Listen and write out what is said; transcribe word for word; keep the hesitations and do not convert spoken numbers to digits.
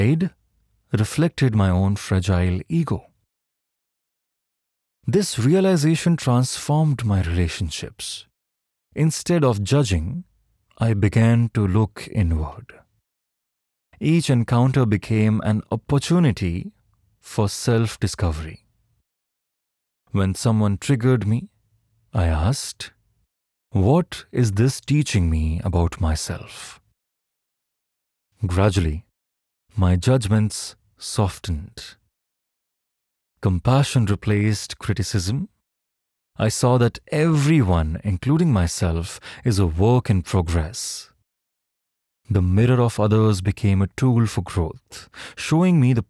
Pride reflected my own fragile ego. This realization transformed my relationships. Instead of judging, I began to look inward. Each encounter became an opportunity for self-discovery. When someone triggered me, I asked, "What is this teaching me about myself?" Gradually, my judgments softened. Compassion replaced criticism. I saw that everyone, including myself, is a work in progress. The mirror of others became a tool for growth, showing me the